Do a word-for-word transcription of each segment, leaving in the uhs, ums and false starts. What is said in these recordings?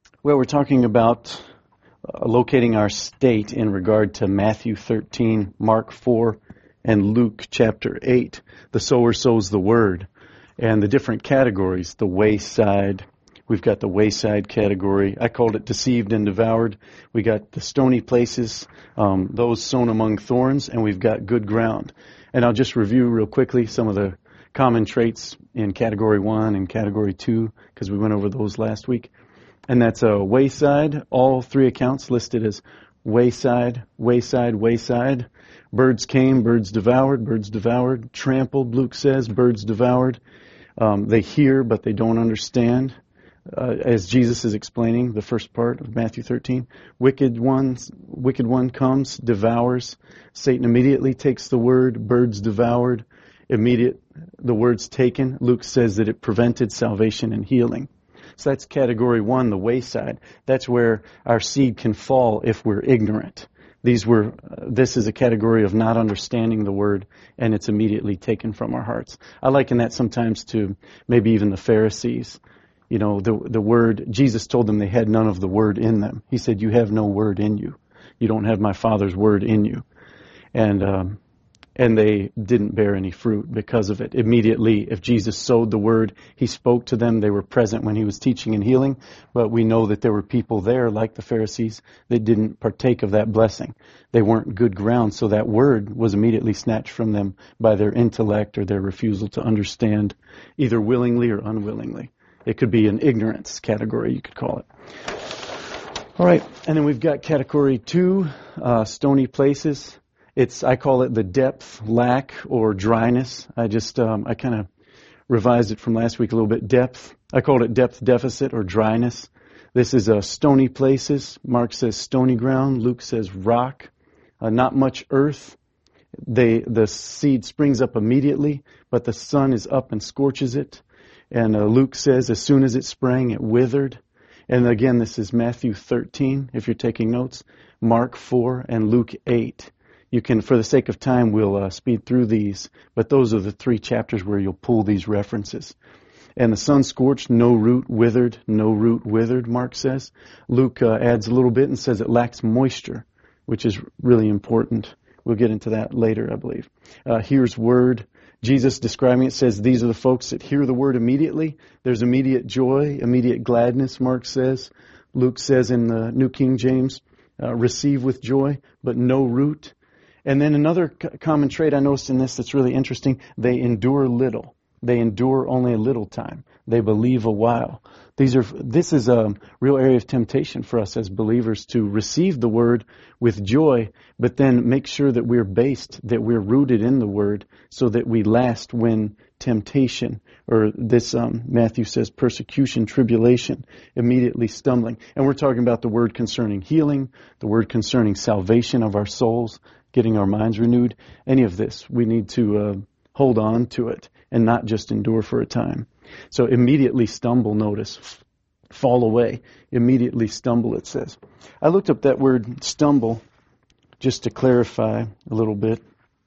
Well, we're talking about uh, locating our state in regard to Matthew thirteen, Mark four, and Luke chapter eight. The sower sows the word, and the different categories, the wayside. We've got the wayside category. I called it deceived and devoured. We got the stony places, um, those sown among thorns, and we've got good ground. And I'll just review real quickly some of the common traits in category one and category two, because we went over those last week. And that's a wayside, all three accounts listed as wayside, wayside, wayside. Birds came, birds devoured, birds devoured. Trampled, Luke says, birds devoured. Um, they hear, but they don't understand. Uh, as Jesus is explaining the first part of Matthew thirteen, wicked ones, wicked one comes, devours. Satan immediately takes the word, birds devoured. Immediate, the word's taken. Luke says that it prevented salvation and healing. So that's category one, the wayside. That's where our seed can fall if we're ignorant. These were, uh, this is a category of not understanding the word, and it's immediately taken from our hearts. I liken that sometimes to maybe even the Pharisees. You know, the the word, Jesus told them they had none of the word in them. He said, you have no word in you. You don't have my Father's word in you. And, um, and they didn't bear any fruit because of it. Immediately, if Jesus sowed the word, he spoke to them. They were present when he was teaching and healing. But we know that there were people there, like the Pharisees, that didn't partake of that blessing. They weren't good ground, so that word was immediately snatched from them by their intellect or their refusal to understand, either willingly or unwillingly. It could be an ignorance category, you could call it. All right, and then we've got category two, uh, stony places. It's, I call it the depth, lack, or dryness. I just, um, I kind of revised it from last week a little bit. Depth. I called it depth deficit or dryness. This is uh, stony places. Mark says stony ground. Luke says rock. Uh, not much earth. They, the seed springs up immediately, but the sun is up and scorches it. And uh, Luke says as soon as it sprang, it withered. And again, this is Matthew thirteen, if you're taking notes, Mark four, and Luke eight. You can, for the sake of time, we'll uh, speed through these, but those are the three chapters where you'll pull these references. And the sun scorched, no root withered, no root withered, Mark says. Luke uh, adds a little bit and says it lacks moisture, which is really important. We'll get into that later, I believe. Uh, here's word. Jesus describing it says these are the folks that hear the word immediately. There's immediate joy, immediate gladness, Mark says. Luke says in the New King James, uh, receive with joy, but no root. And then another c- common trait I noticed in this that's really interesting, they endure little. They endure only a little time. They believe a while. These are, this is a real area of temptation for us as believers to receive the word with joy, but then make sure that we're based, that we're rooted in the word so that we last when temptation, or this, um, Matthew says persecution, tribulation, immediately stumbling. And we're talking about the word concerning healing, the word concerning salvation of our souls, getting our minds renewed. Any of this, we need to uh, hold on to it and not just endure for a time. So immediately stumble, notice, f- fall away. Immediately stumble, it says. I looked up that word stumble just to clarify a little bit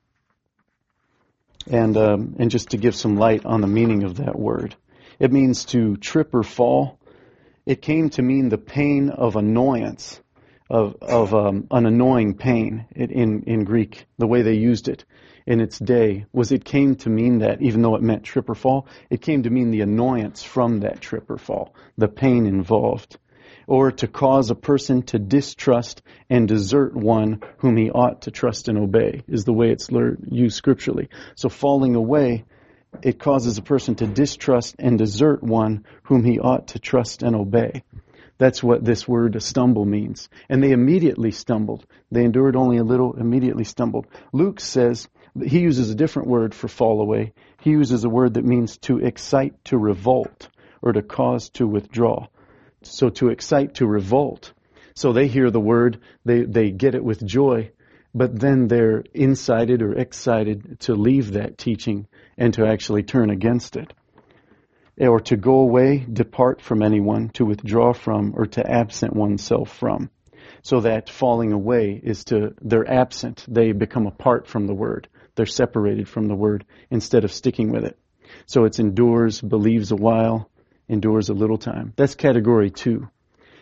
and um, and just to give some light on the meaning of that word. It means to trip or fall. It came to mean the pain of annoyance, of of um, an annoying pain it, in in Greek. The way they used it in its day was it came to mean that, even though it meant trip or fall, it came to mean the annoyance from that trip or fall, the pain involved, or to cause a person to distrust and desert one whom he ought to trust and obey, is the way it's used scripturally. So falling away, it causes a person to distrust and desert one whom he ought to trust and obey. That's what this word stumble means. And they immediately stumbled. They endured only a little, immediately stumbled. Luke says, he uses a different word for fall away. He uses a word that means to excite to revolt or to cause to withdraw. So to excite to revolt. So they hear the word, they, they get it with joy, but then they're incited or excited to leave that teaching and to actually turn against it. Or to go away, depart from anyone, to withdraw from, or to absent oneself from. So that falling away is to, they're absent, they become apart from the word. They're separated from the word instead of sticking with it. So it's endures, believes a while, endures a little time. That's category two.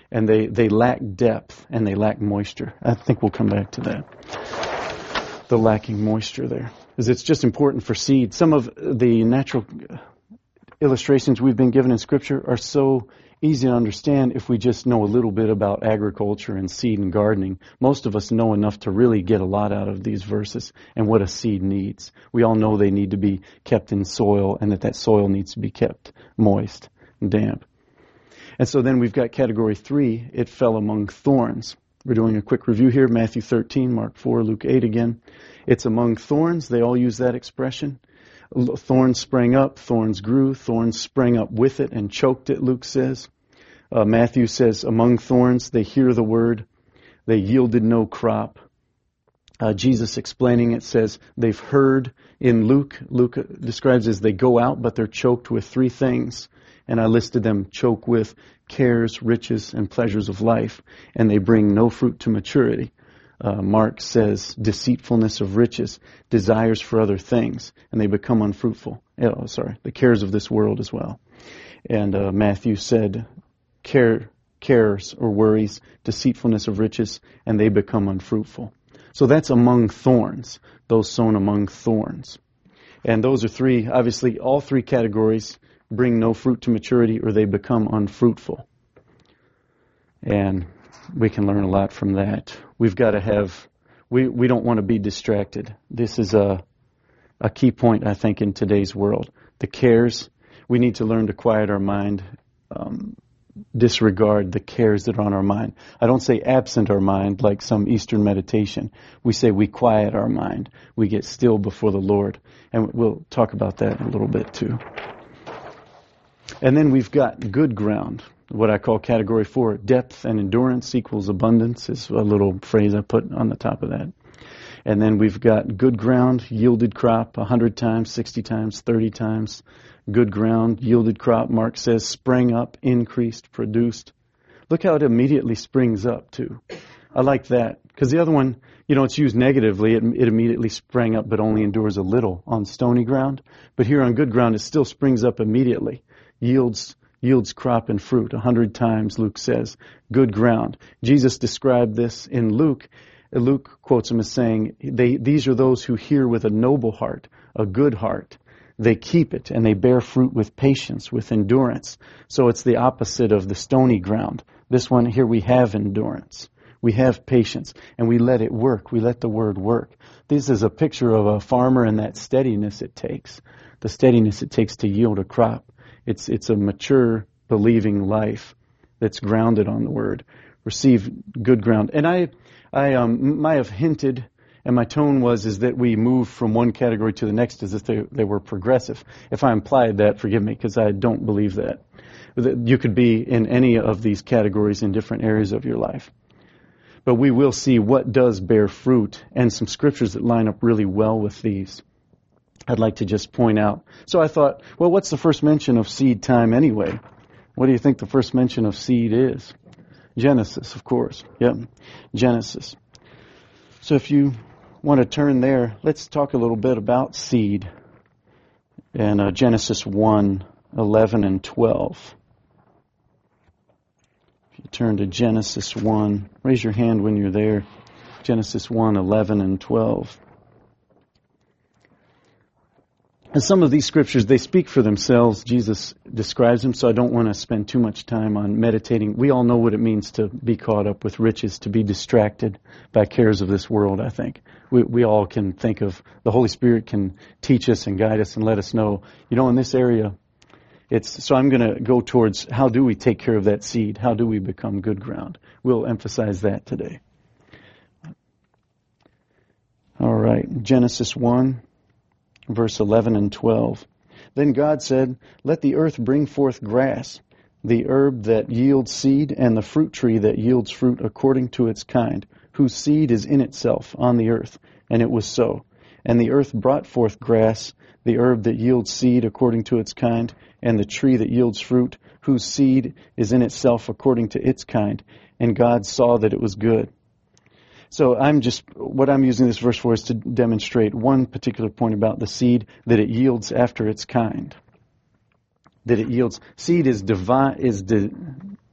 and they, they lack depth and they lack moisture. I think we'll come back to that. The lacking moisture there. Because it's just important for seed. Some of the natural illustrations we've been given in Scripture are so easy to understand if we just know a little bit about agriculture and seed and gardening. Most of us know enough to really get a lot out of these verses and what a seed needs. We all know they need to be kept in soil and that that soil needs to be kept moist and damp. And so then we've got category three, it fell among thorns. We're doing a quick review here, Matthew thirteen, Mark four, Luke eight again. It's among thorns. They all use that expression. Thorns sprang up, thorns grew, thorns sprang up with it and choked it, Luke says. Uh, Matthew says, among thorns, they hear the word, they yielded no crop. Uh, Jesus explaining it says, they've heard. In Luke, Luke describes as they go out, but they're choked with three things. And I listed them, choke with cares, riches, and pleasures of life, and they bring no fruit to maturity. Uh, Mark says deceitfulness of riches, desires for other things, and they become unfruitful. Oh, sorry, the cares of this world as well. And uh, Matthew said care, cares or worries, deceitfulness of riches, and they become unfruitful. So that's among thorns, those sown among thorns. And those are three, obviously all three categories bring no fruit to maturity or they become unfruitful. And we can learn a lot from that. We've got to have, we, we don't want to be distracted. This is a, a key point, I think, in today's world. The cares, we need to learn to quiet our mind, um, disregard the cares that are on our mind. I don't say absent our mind like some Eastern meditation. We say we quiet our mind. We get still before the Lord. And we'll talk about that a little bit too. And then we've got good ground. What I call category four, depth and endurance equals abundance is a little phrase I put on the top of that. And then we've got good ground, yielded crop, one hundred times, sixty times, thirty times. Good ground, yielded crop, Mark says, sprang up, increased, produced. Look how it immediately springs up, too. I like that, because the other one, you know, it's used negatively. It, it immediately sprang up, but only endures a little on stony ground. But here on good ground, it still springs up immediately. Yields yields crop and fruit a hundred times, Luke says. Good ground. Jesus described this in Luke. Luke quotes him as saying, they, these are those who hear with a noble heart, a good heart. They keep it and they bear fruit with patience, with endurance. So it's the opposite of the stony ground. This one here we have endurance. We have patience and we let it work. We let the word work. This is a picture of a farmer and that steadiness it takes. The steadiness it takes to yield a crop. It's it's a mature, believing life that's grounded on the Word. Receive good ground. And I I um, might have hinted, and my tone was, is that we move from one category to the next as if they, they were progressive. If I implied that, forgive me, because I don't believe that. You could be in any of these categories in different areas of your life. But we will see what does bear fruit and some scriptures that line up really well with these. I'd like to just point out. So I thought, well, what's the first mention of seed time anyway? What do you think the first mention of seed is? Genesis, of course. Yep, Genesis. So if you want to turn there, let's talk a little bit about seed. And uh, Genesis one, eleven and twelve. If you turn to Genesis one, raise your hand when you're there. Genesis one, eleven and twelve. And some of these scriptures, they speak for themselves. Jesus describes them, so I don't want to spend too much time on meditating. We all know what it means to be caught up with riches, to be distracted by cares of this world, I think. We, we all can think of, the Holy Spirit can teach us and guide us and let us know, you know, in this area, it's, so I'm going to go towards how do we take care of that seed? How do we become good ground? We'll emphasize that today. All right, Genesis one. Verse eleven and twelve. Then God said, let the earth bring forth grass, the herb that yields seed, and the fruit tree that yields fruit according to its kind, whose seed is in itself on the earth. And it was so. And the earth brought forth grass, the herb that yields seed according to its kind, and the tree that yields fruit, whose seed is in itself according to its kind. And God saw that it was good. So I'm just, what I'm using this verse for is to demonstrate one particular point about the seed, that it yields after its kind. That it yields. Seed is divine, is di,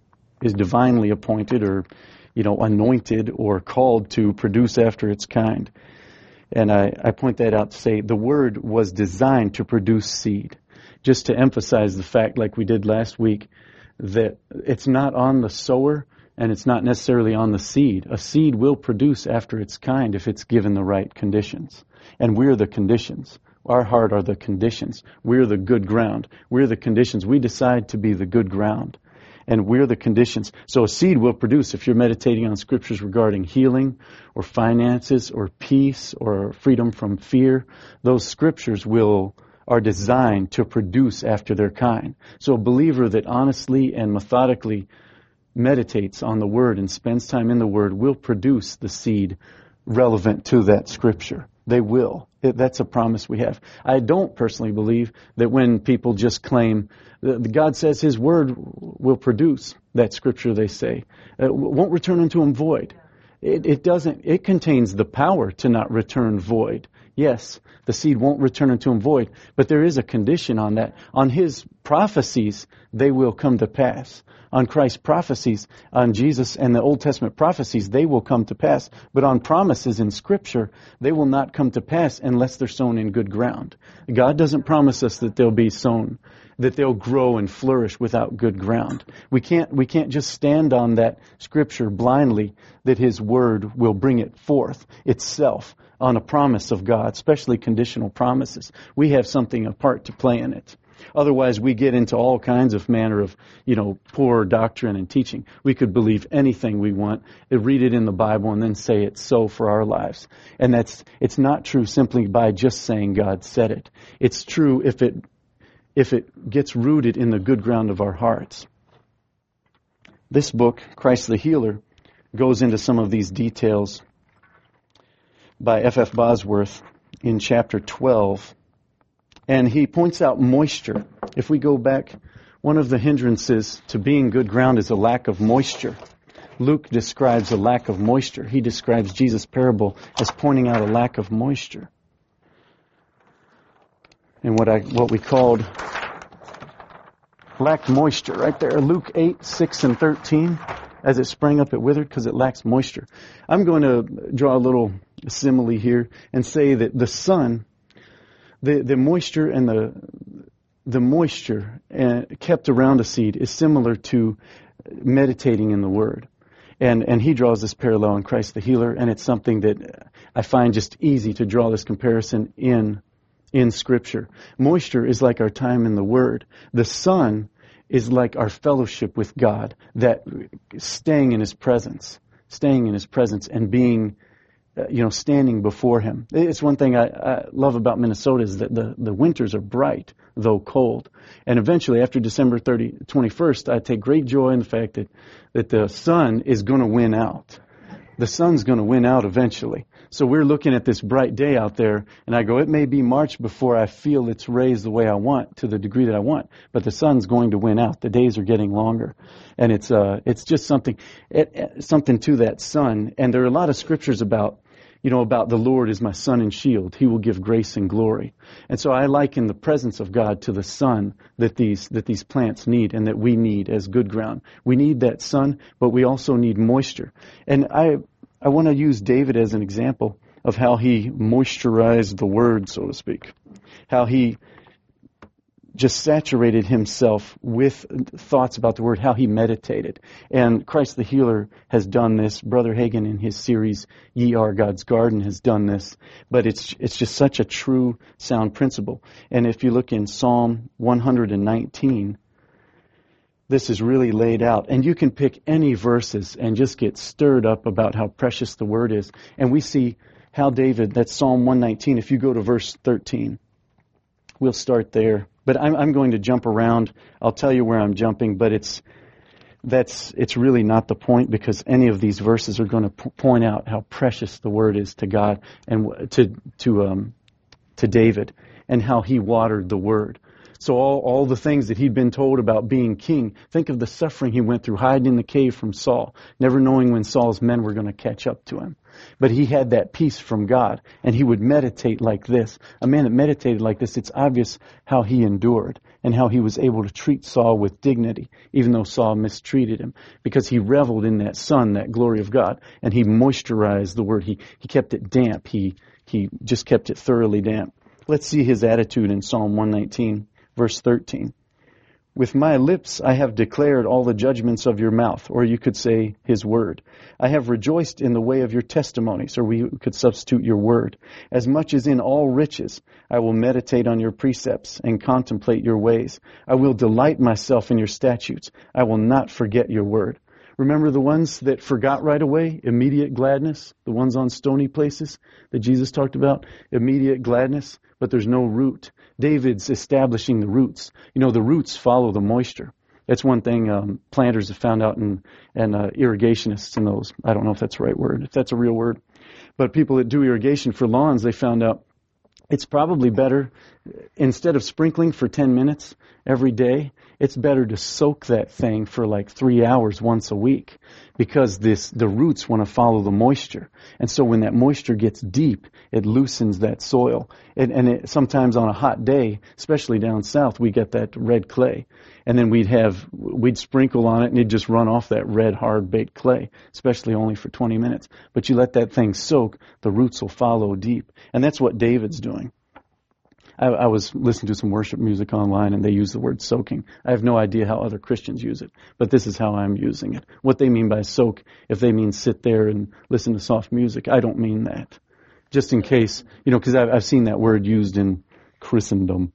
is divinely appointed or, you know, anointed or called to produce after its kind. And I, I point that out to say the Word was designed to produce seed. Just to emphasize the fact, like we did last week, that it's not on the sower and it's not necessarily on the seed. A seed will produce after its kind if it's given the right conditions. And we're the conditions. Our heart are the conditions. We're the good ground. We're the conditions. We decide to be the good ground. And we're the conditions. So a seed will produce if you're meditating on scriptures regarding healing or finances or peace or freedom from fear. Those scriptures will are designed to produce after their kind. So a believer that honestly and methodically meditates on the Word and spends time in the Word will produce the seed relevant to that scripture. They will. That's a promise we have. I don't personally believe that when people just claim that God says His Word will produce that scripture they say, it won't return unto Him void. It, it doesn't. It contains the power to not return void. Yes, the seed won't return unto Him void, but there is a condition on that. On His prophecies, they will come to pass. On Christ's prophecies, on Jesus and the Old Testament prophecies, they will come to pass. But on promises in Scripture, they will not come to pass unless they're sown in good ground. God doesn't promise us that they'll be sown, that they'll grow and flourish without good ground. We can't, we can't just stand on that Scripture blindly that His Word will bring it forth itself on a promise of God, especially conditional promises. We have something, a part to play in it. Otherwise, we get into all kinds of manner of, you know, poor doctrine and teaching. We could believe anything we want, read it in the Bible, and then say it's so for our lives. And that's, it's not true simply by just saying God said it. It's true if it, if it gets rooted in the good ground of our hearts. This book, Christ the Healer, goes into some of these details by F F Bosworth in chapter twelve. And he points out moisture. If we go back, one of the hindrances to being good ground is a lack of moisture. Luke describes a lack of moisture. He describes Jesus' parable as pointing out a lack of moisture. And what I what we called lacked moisture right there. Luke eight, six, and thirteen. As it sprang up, it withered because it lacks moisture. I'm going to draw a little simile here and say that the sun, the, the moisture and the the moisture uh, kept around a seed is similar to meditating in the Word. And and he draws this parallel in Christ the Healer, and it's something that I find just easy to draw this comparison in in Scripture. Moisture is like our time in the Word. The sun is like our fellowship with God, that staying in His presence, staying in His presence and being, uh, you know, standing before Him. It's one thing I, I love about Minnesota is that the, the winters are bright, though cold. And eventually, after December thirtieth, twenty-first, I take great joy in the fact that, that the sun is going to win out. The sun's going to win out eventually. So we're looking at this bright day out there, and I go, it may be March before I feel its rays the way I want, to the degree that I want, but the sun's going to win out. The days are getting longer, and it's uh, it's just something, it, something to that sun. And there are a lot of scriptures about, you know, about the Lord is my sun and shield. He will give grace and glory. And so I liken the presence of God to the sun that these that these plants need and that we need as good ground. We need that sun, but we also need moisture. And I I want to use David as an example of how he moisturized the Word, so to speak. How he just saturated himself with thoughts about the Word, how he meditated. And Christ the Healer has done this. Brother Hagin in his series, Ye Are God's Garden, has done this. But it's it's just such a true, sound principle. And if you look in Psalm one nineteen, this is really laid out. And you can pick any verses and just get stirred up about how precious the Word is. And we see how David, that's Psalm one nineteen, if you go to verse thirteen, we'll start there. But I'm, I'm going to jump around. I'll tell you where I'm jumping, but it's that's it's really not the point, because any of these verses are going to p- point out how precious the Word is to God and to to um, to David, and how he watered the Word. So all, all the things that he'd been told about being king, think of the suffering he went through hiding in the cave from Saul, never knowing when Saul's men were going to catch up to him. But he had that peace from God, and he would meditate like this. A man that meditated like this, it's obvious how he endured and how he was able to treat Saul with dignity, even though Saul mistreated him, because he reveled in that sun, that glory of God, and he moisturized the word. He, he kept it damp. He, he just kept it thoroughly damp. Let's see his attitude in Psalm one nineteen. Verse thirteen, with my lips I have declared all the judgments of your mouth, or you could say his word. I have rejoiced in the way of your testimonies, or we could substitute your word. As much as in all riches, I will meditate on your precepts and contemplate your ways. I will delight myself in your statutes. I will not forget your word. Remember the ones that forgot right away? Immediate gladness. The ones on stony places that Jesus talked about? Immediate gladness, but there's no root. David's establishing the roots. You know, the roots follow the moisture. That's one thing um, planters have found out, and, and uh, irrigationists and those. I don't know if that's the right word, if that's a real word. But people that do irrigation for lawns, they found out it's probably better, instead of sprinkling for ten minutes every day, it's better to soak that thing for like three hours once a week, because this the roots want to follow the moisture. And so when that moisture gets deep, it loosens that soil. And, and it, sometimes on a hot day, especially down south, we get that red clay. And then we'd have, we'd sprinkle on it and it'd just run off that red, hard baked clay, especially only for twenty minutes. But you let that thing soak, the roots will follow deep. And that's what David's doing. I, I was listening to some worship music online, and they use the word soaking. I have no idea how other Christians use it, but this is how I'm using it. What they mean by soak, if they mean sit there and listen to soft music, I don't mean that. Just in case, you know, because I've, I've seen that word used in Christendom.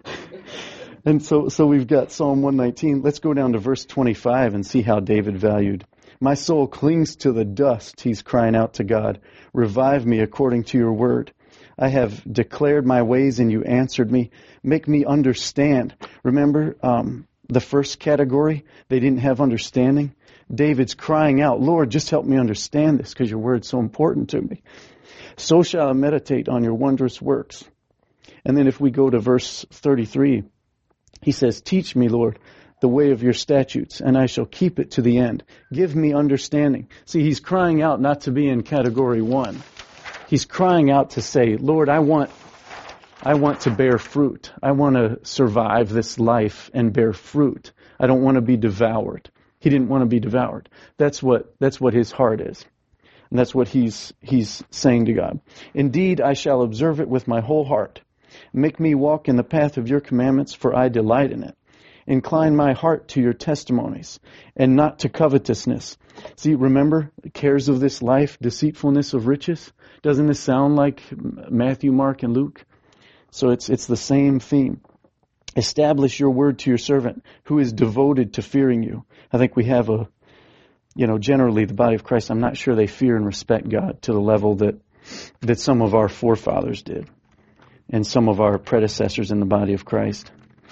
And so, so we've got Psalm one nineteen. Let's go down to verse twenty-five and see how David valued. My soul clings to the dust, he's crying out to God. Revive me according to your word. I have declared my ways and you answered me. Make me understand. Remember um, the first category? They didn't have understanding. David's crying out, Lord, just help me understand this because your word's so important to me. So shall I meditate on your wondrous works. And then if we go to verse thirty-three, he says, teach me, Lord, the way of your statutes, and I shall keep it to the end. Give me understanding. See, he's crying out not to be in category one. He's crying out to say, Lord, I want, I want to bear fruit. I want to survive this life and bear fruit. I don't want to be devoured. He didn't want to be devoured. That's what, that's what his heart is. And that's what he's, he's saying to God. Indeed, I shall observe it with my whole heart. Make me walk in the path of your commandments, for I delight in it. Incline my heart to your testimonies, and not to covetousness. See, remember, the cares of this life, deceitfulness of riches? Doesn't this sound like Matthew, Mark, and Luke? So it's it's the same theme. Establish your word to your servant, who is devoted to fearing you. I think we have a, you know, generally the body of Christ, I'm not sure they fear and respect God to the level that that some of our forefathers did, and some of our predecessors in the body of Christ.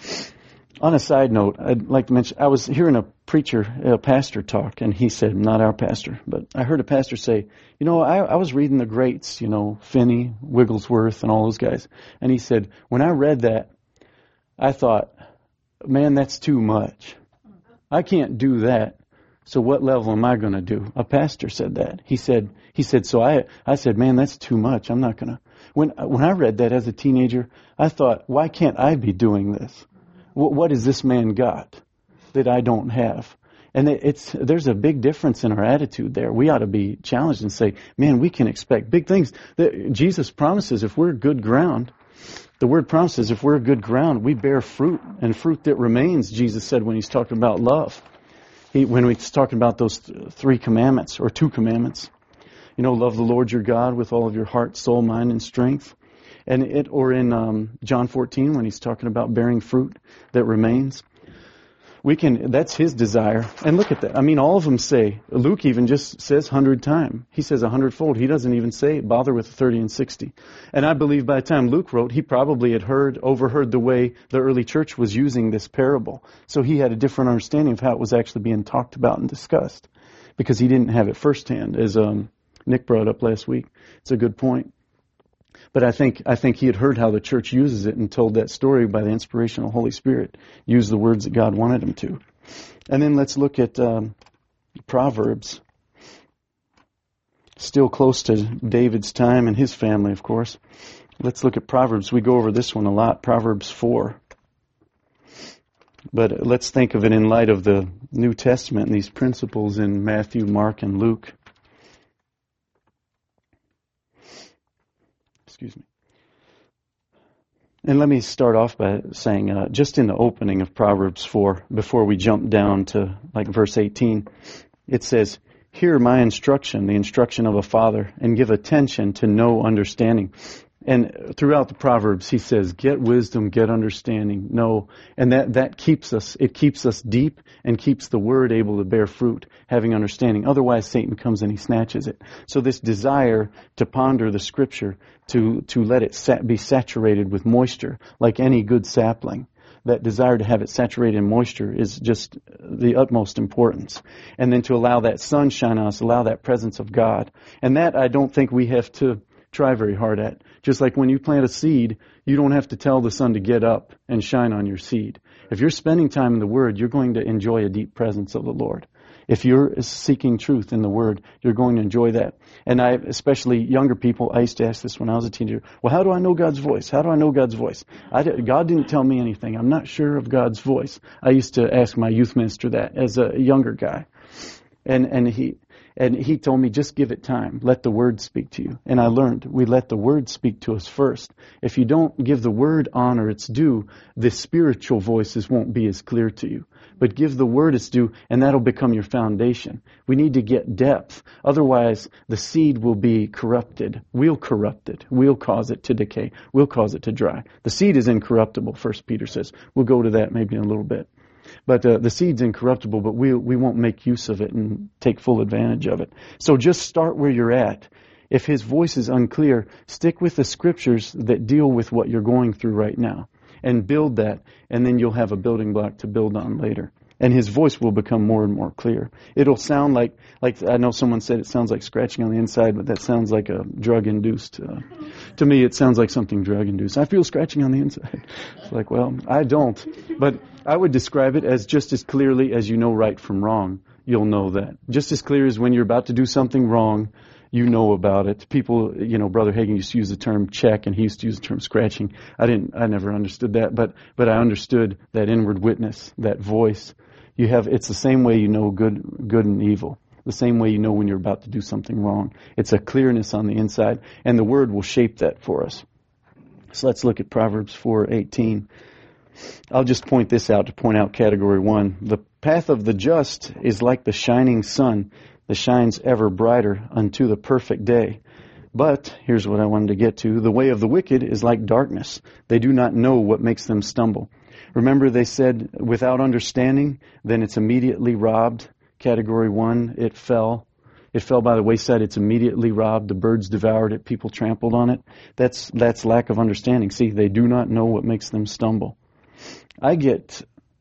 On a side note, I'd like to mention, I was hearing a preacher, a pastor talk, and he said, not our pastor, but I heard a pastor say, you know, I, I was reading the greats, you know, Finney, Wigglesworth, and all those guys. And he said, when I read that, I thought, man, that's too much. I can't do that. So what level am I going to do? A pastor said that. He said, he said, so I, I said, man, that's too much. I'm not going to. When, when I read that as a teenager, I thought, why can't I be doing this? What has this man got that I don't have? And it's there's a big difference in our attitude there. We ought to be challenged and say, man, we can expect big things. Jesus promises if we're good ground, the word promises if we're good ground, we bear fruit, and fruit that remains, Jesus said when he's talking about love. He, when he's talking about those th- three commandments, or two commandments. You know, love the Lord your God with all of your heart, soul, mind, and strength. And it, or in um, John fourteen, when he's talking about bearing fruit that remains, we can. That's his desire. And look at that. I mean, all of them say. Luke even just says hundred time. He says a hundredfold. He doesn't even say bother with thirty and sixty. And I believe by the time Luke wrote, he probably had heard, overheard the way the early church was using this parable. So he had a different understanding of how it was actually being talked about and discussed, because he didn't have it firsthand, as um, Nick brought up last week. It's a good point. But I think I think he had heard how the church uses it and told that story by the inspirational Holy Spirit. Used the words that God wanted him to. And then let's look at um, Proverbs. Still close to David's time and his family, of course. Let's look at Proverbs. We go over this one a lot, Proverbs four. But let's think of it in light of the New Testament and these principles in Matthew, Mark, and Luke. Excuse me. And let me start off by saying, uh, just in the opening of Proverbs four, before we jump down to like verse eighteen, it says, "Hear my instruction, the instruction of a father, and give attention to know understanding." And throughout the Proverbs, he says, get wisdom, get understanding, know. And that, that keeps us, it keeps us deep and keeps the word able to bear fruit, having understanding. Otherwise, Satan comes and he snatches it. So this desire to ponder the scripture, to, to let it sat, be saturated with moisture, like any good sapling, that desire to have it saturated in moisture is just the utmost importance. And then to allow that sunshine on us, allow that presence of God. And that I don't think we have to try very hard at. Just like when you plant a seed, you don't have to tell the sun to get up and shine on your seed. If you're spending time in the Word, you're going to enjoy a deep presence of the Lord. If you're seeking truth in the Word, you're going to enjoy that. And I, especially younger people, I used to ask this when I was a teenager. Well, how do I know God's voice? How do I know God's voice? I did, God didn't tell me anything. I'm not sure of God's voice. I used to ask my youth minister that as a younger guy. And, and he, And he told me, just give it time. Let the Word speak to you. And I learned, we let the Word speak to us first. If you don't give the Word honor its due, the spiritual voices won't be as clear to you. But give the Word its due, and that'll become your foundation. We need to get depth. Otherwise, the seed will be corrupted. We'll corrupt it. We'll cause it to decay. We'll cause it to dry. The seed is incorruptible, First Peter says. We'll go to that maybe in a little bit. But uh, the seed's incorruptible, but we we won't make use of it and take full advantage of it. So just start where you're at. If His voice is unclear, stick with the scriptures that deal with what you're going through right now and build that, and then you'll have a building block to build on later. And His voice will become more and more clear. It'll sound like, like I know someone said it sounds like scratching on the inside, but that sounds like a drug-induced. Uh, to me, it sounds like something drug-induced. I feel scratching on the inside. It's like, well, I don't. But I would describe it as just as clearly as you know right from wrong, you'll know that. Just as clear as when you're about to do something wrong, you know about it. People, you know, Brother Hagin used to use the term check, and he used to use the term scratching. I didn't, I never understood that, but, but I understood that inward witness, that voice. You have, it's the same way you know good, good and evil. The same way you know when you're about to do something wrong. It's a clearness on the inside, and the Word will shape that for us. So let's look at Proverbs four eighteen. I'll just point this out to point out category one. The path of the just is like the shining sun that shines ever brighter unto the perfect day. But, here's what I wanted to get to, the way of the wicked is like darkness. They do not know what makes them stumble. Remember they said, without understanding, then it's immediately robbed. Category one, it fell. It fell by the wayside, it's immediately robbed. The birds devoured it, people trampled on it. That's, that's lack of understanding. See, they do not know what makes them stumble. I get,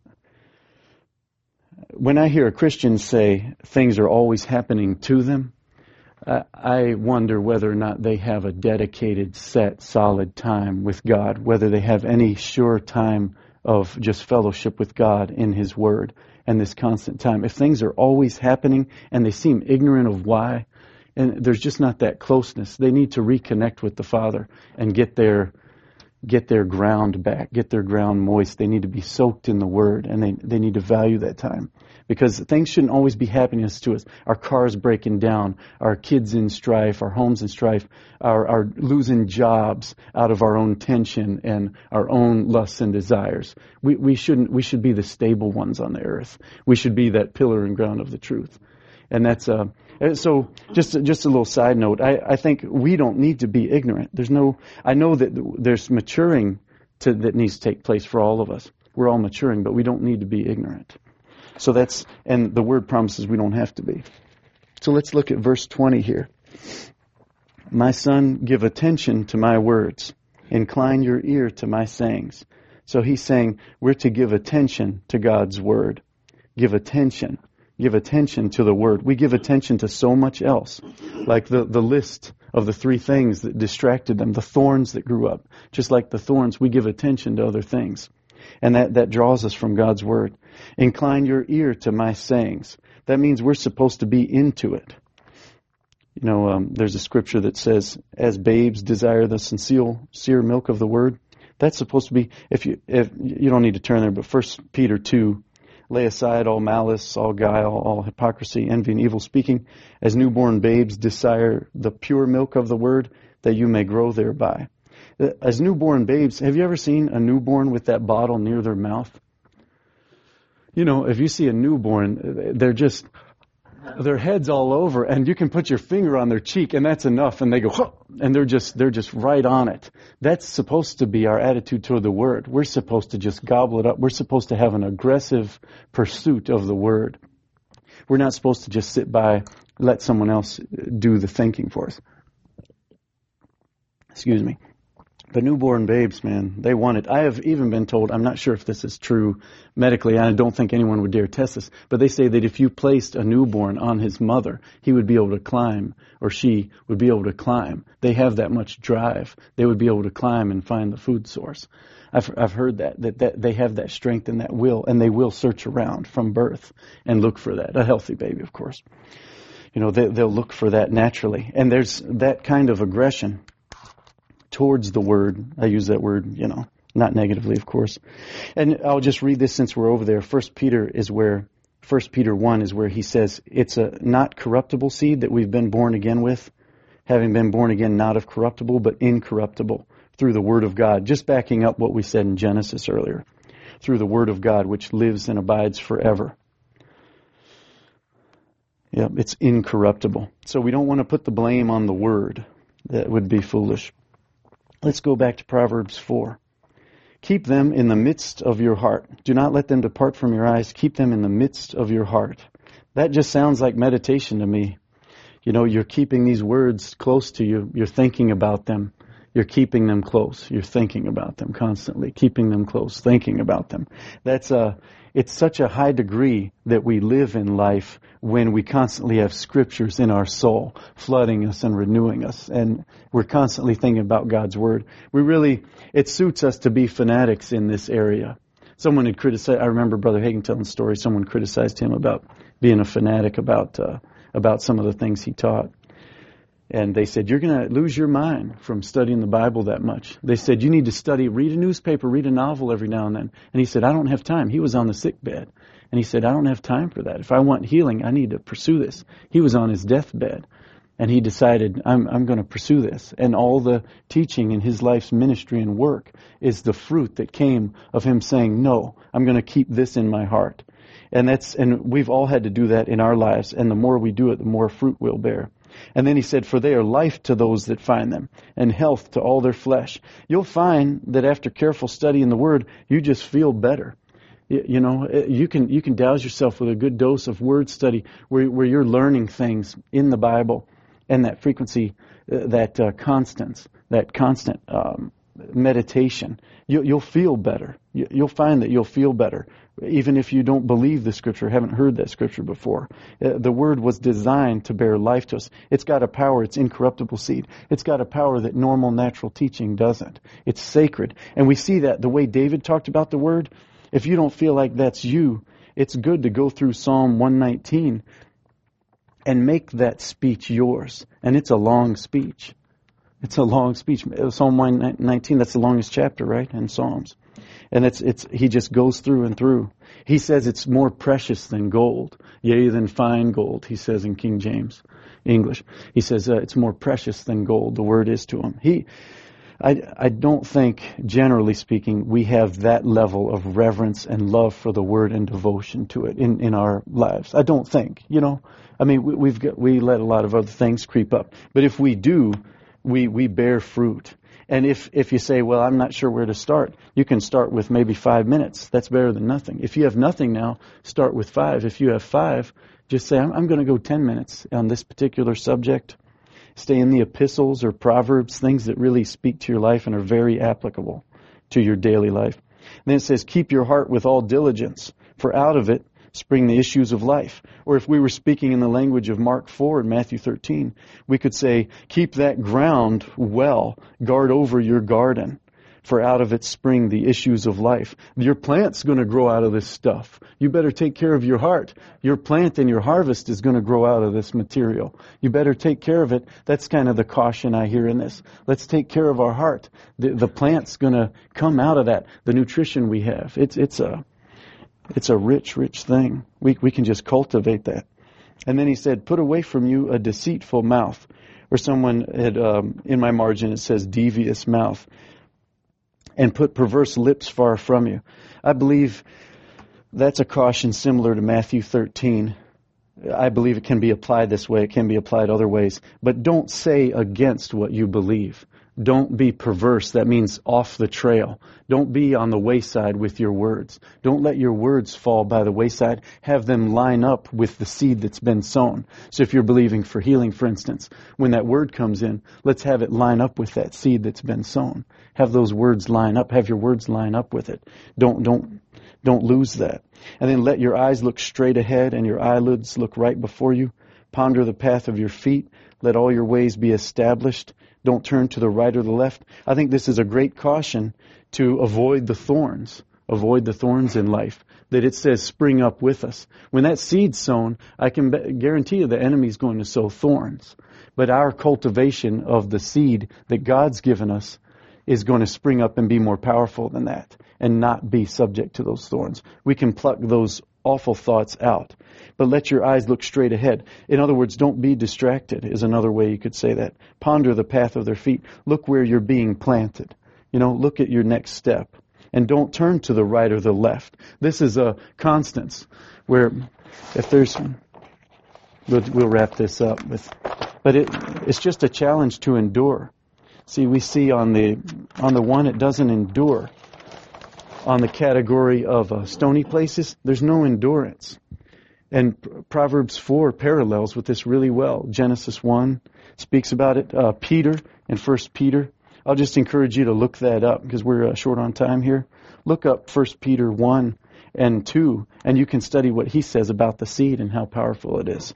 when I hear a Christian say things are always happening to them, uh, I wonder whether or not they have a dedicated, set, solid time with God, whether they have any sure time of just fellowship with God in His Word and this constant time. If things are always happening and they seem ignorant of why, and there's just not that closeness, they need to reconnect with the Father and get their get their ground back, get their ground moist. They need to be soaked in the Word, and they, they need to value that time. Because things shouldn't always be happening to us. Our cars breaking down, our kids in strife, our homes in strife, our, our losing jobs out of our own tension and our own lusts and desires. We, we shouldn't, we should be the stable ones on the earth. We should be that pillar and ground of the truth. And that's, uh, so just, just a little side note. I, I think we don't need to be ignorant. There's no, I know that there's maturing to, that needs to take place for all of us. We're all maturing, but we don't need to be ignorant. So that's, and the Word promises we don't have to be. So let's look at verse twenty here. My son, give attention to my words. Incline your ear to my sayings. So he's saying we're to give attention to God's Word. Give attention. give attention to the Word. We give attention to so much else, like the, the list of the three things that distracted them, the thorns that grew up. Just like the thorns, we give attention to other things. And that, that draws us from God's Word. Incline your ear to my sayings. That means we're supposed to be into it. You know, um, there's a scripture that says, as babes desire the sincere, sincere milk of the Word. That's supposed to be, if you if you don't need to turn there, but First Peter two, lay aside all malice, all guile, all hypocrisy, envy, and evil speaking, as newborn babes desire the pure milk of the Word, that you may grow thereby. As newborn babes, have you ever seen a newborn with that bottle near their mouth? You know, if you see a newborn, they're just, their head's all over, and you can put your finger on their cheek, and that's enough, and they go, huh, and they're just, they're just right on it. That's supposed to be our attitude toward the Word. We're supposed to just gobble it up. We're supposed to have an aggressive pursuit of the Word. We're not supposed to just sit by, let someone else do the thinking for us. Excuse me. The newborn babes, man, they want it. I have even been told, I'm not sure if this is true medically, and I don't think anyone would dare test this, but they say that if you placed a newborn on his mother, he would be able to climb, or she would be able to climb. They have that much drive. They would be able to climb and find the food source. I've, I've heard that, that, that they have that strength and that will, and they will search around from birth and look for that. A healthy baby, of course. You know, they, they'll look for that naturally. And there's that kind of aggression towards the Word. I use that word, you know, not negatively, of course. And I'll just read this since we're over there. First Peter is where, First Peter one is where he says, it's a not corruptible seed that we've been born again with, having been born again not of corruptible, but incorruptible, through the Word of God. Just backing up what we said in Genesis earlier. Through the Word of God, which lives and abides forever. Yeah, it's incorruptible. So we don't want to put the blame on the Word. That would be foolish. Let's go back to Proverbs four. Keep them in the midst of your heart. Do not let them depart from your eyes. Keep them in the midst of your heart. That just sounds like meditation to me. You know, you're keeping these words close to you. You're thinking about them. You're keeping them close. You're thinking about them constantly. Keeping them close. Thinking about them. That's a, it's such a high degree that we live in life when we constantly have scriptures in our soul, flooding us and renewing us. And we're constantly thinking about God's Word. We really, it suits us to be fanatics in this area. Someone had criticized, I remember Brother Hagin telling a story, someone criticized him about being a fanatic about, uh, about some of the things he taught. And they said, you're going to lose your mind from studying the Bible that much. They said, you need to study, read a newspaper, read a novel every now and then. And he said, I don't have time. He was on the sick bed. And he said, I don't have time for that. If I want healing, I need to pursue this. He was on his deathbed. And he decided, I'm, I'm going to pursue this. And all the teaching in his life's ministry and work is the fruit that came of him saying, no, I'm going to keep this in my heart. And that's, and we've all had to do that in our lives. And the more we do it, the more fruit we'll bear. And then he said, for they are life to those that find them, and health to all their flesh. You'll find that after careful study in the Word, you just feel better. You, you know, you can you can douse yourself with a good dose of Word study where, where you're learning things in the Bible, and that frequency, uh, that uh, constance, that constant um, meditation. You, you'll feel better. You, you'll find that you'll feel better. Even if you don't believe the Scripture, haven't heard that Scripture before. Uh, the Word was designed to bear life to us. It's got a power, it's incorruptible seed. It's got a power that normal natural teaching doesn't. It's sacred. And we see that the way David talked about the Word. If you don't feel like that's you, it's good to go through Psalm one nineteen and make that speech yours. And it's a long speech. It's a long speech. Psalm one nineteen, that's the longest chapter, right, in Psalms. And it's, it's, he just goes through and through. He says it's more precious than gold, yea, than fine gold, he says in King James English. He says uh, it's more precious than gold, the Word is to him. He, I, I don't think, generally speaking, we have that level of reverence and love for the Word and devotion to it in, in our lives. I don't think, you know. I mean, we, we've got, we let a lot of other things creep up. But if we do, we, we bear fruit. And if, if you say, well, I'm not sure where to start, you can start with maybe five minutes. That's better than nothing. If you have nothing now, start with five. If you have five, just say, I'm, I'm going to go ten minutes on this particular subject. Stay in the epistles or Proverbs, things that really speak to your life and are very applicable to your daily life. And then it says, keep your heart with all diligence, for out of it spring the issues of life. Or if we were speaking in the language of Mark four and Matthew thirteen, we could say, keep that ground well, guard over your garden, for out of it spring the issues of life. Your plant's going to grow out of this stuff. You better take care of your heart. Your plant and your harvest is going to grow out of this material. You better take care of it. That's kind of the caution I hear in this. Let's take care of our heart. The, the plant's going to come out of that. The nutrition we have. It's it's a it's a rich, rich thing. We we can just cultivate that. And then he said, put away from you a deceitful mouth. Or someone had, um, in my margin, it says devious mouth. And put perverse lips far from you. I believe that's a caution similar to Matthew thirteen. I believe it can be applied this way. It can be applied other ways. But don't say against what you believe. Don't be perverse. That means off the trail. Don't be on the wayside with your words. Don't let your words fall by the wayside. Have them line up with the seed that's been sown. So if you're believing for healing, for instance, when that word comes in, let's have it line up with that seed that's been sown. Have those words line up. Have your words line up with it. Don't, don't, don't lose that. And then let your eyes look straight ahead and your eyelids look right before you. Ponder the path of your feet. Let all your ways be established. Don't turn to the right or the left. I think this is a great caution to avoid the thorns. Avoid the thorns in life. That it says spring up with us. When that seed's sown, I can be- guarantee you the enemy's going to sow thorns. But our cultivation of the seed that God's given us is going to spring up and be more powerful than that and not be subject to those thorns. We can pluck those awful thoughts out. But let your eyes look straight ahead. In other words, don't be distracted is another way you could say that. Ponder the path of their feet. Look where you're being planted. You know, look at your next step. And don't turn to the right or the left. This is a constance where if there's... We'll, we'll wrap this up with... But it, it's just a challenge to endure. See, we see on the on the one it doesn't endure. On the category of uh, stony places, there's no endurance. And Proverbs four parallels with this really well. Genesis one speaks about it. Uh, Peter in First Peter. I'll just encourage you to look that up because we're uh, short on time here. Look up First Peter one and two, and you can study what he says about the seed and how powerful it is.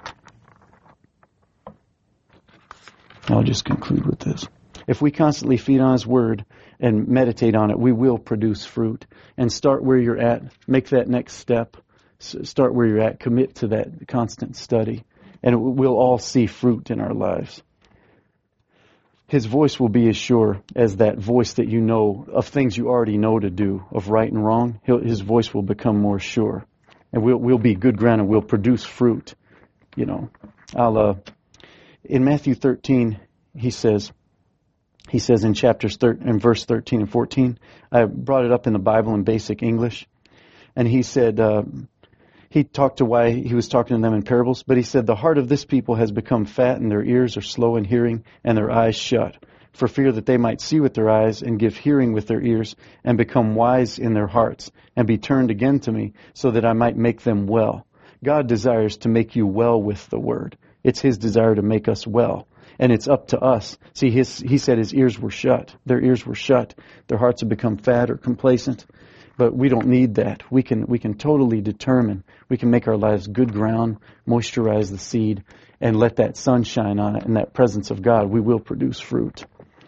I'll just conclude with this. If we constantly feed on His Word and meditate on it, we will produce fruit. And start where you're at. Make that next step. Start where you're at. Commit to that constant study. And we'll all see fruit in our lives. His voice will be as sure as that voice that you know of things you already know to do, of right and wrong. He'll, his voice will become more sure. And we'll, we'll be good ground and we'll produce fruit. You know, I'll, uh, in Matthew thirteen, he says, He says in chapters thir- in verse thirteen and fourteen, I brought it up in the Bible in basic English, and he said, uh, he talked to why he was talking to them in parables, but he said, the heart of this people has become fat and their ears are slow in hearing and their eyes shut, for fear that they might see with their eyes and give hearing with their ears and become wise in their hearts and be turned again to me so that I might make them well. God desires to make you well with the Word. It's His desire to make us well. And it's up to us. See, his, he said his ears were shut. Their ears were shut. Their hearts have become fat or complacent. But we don't need that. We can we can totally determine. We can make our lives good ground, moisturize the seed, and let that sun shine on it. And that presence of God, we will produce fruit.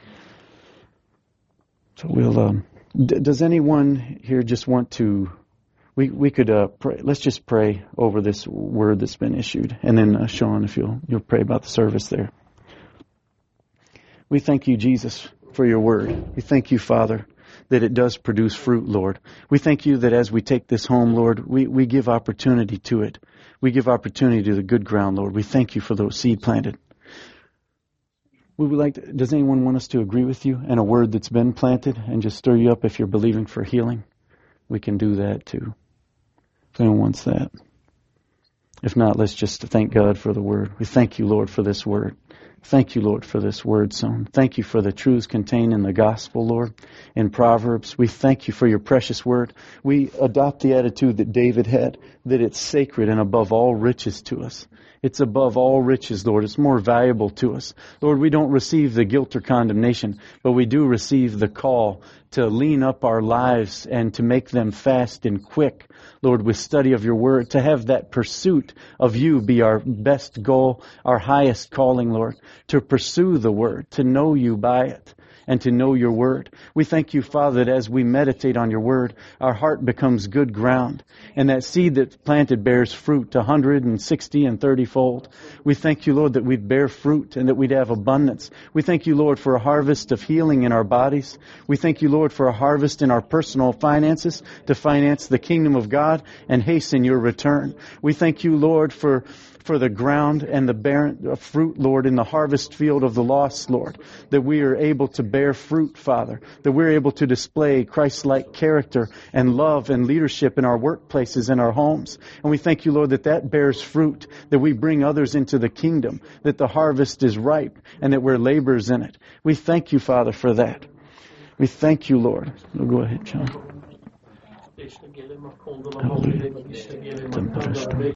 So we'll. Um, d- does anyone here just want to? We we could uh, pray. Let's just pray over this word that's been issued, and then uh, Sean, if you'll you'll pray about the service there. We thank you, Jesus, for your word. We thank you, Father, that it does produce fruit, Lord. We thank you that as we take this home, Lord, we, we give opportunity to it. We give opportunity to the good ground, Lord. We thank you for those seed planted. We would like to, does anyone want us to agree with you and a word that's been planted and just stir you up if you're believing for healing? We can do that too. If anyone wants that. If not, let's just thank God for the word. We thank you, Lord, for this word. Thank you, Lord, for this word sown. Thank you for the truths contained in the gospel, Lord, in Proverbs. We thank you for your precious word. We adopt the attitude that David had, that it's sacred and above all riches to us. It's above all riches, Lord. It's more valuable to us. Lord, we don't receive the guilt or condemnation, but we do receive the call to lean up our lives and to make them fast and quick, Lord, with study of your word, to have that pursuit of you be our best goal, our highest calling, Lord, to pursue the word, to know you by it, and to know your word. We thank you, Father, that as we meditate on your word, our heart becomes good ground, and that seed that's planted bears fruit a hundred and sixty and thirty fold. We thank you, Lord, that we'd bear fruit and that we'd have abundance. We thank you, Lord, for a harvest of healing in our bodies. We thank you, Lord, for a harvest in our personal finances to finance the kingdom of God and hasten your return. We thank you, Lord, for for the ground and the barren fruit, Lord, in the harvest field of the lost, Lord, that we are able to bear fruit, Father, that we're able to display Christ-like character and love and leadership in our workplaces and our homes. And we thank you, Lord, that that bears fruit, that we bring others into the kingdom, that the harvest is ripe and that we're laborers in it. We thank you, Father, for that. We thank you, Lord. We'll go ahead, John. Hallelujah.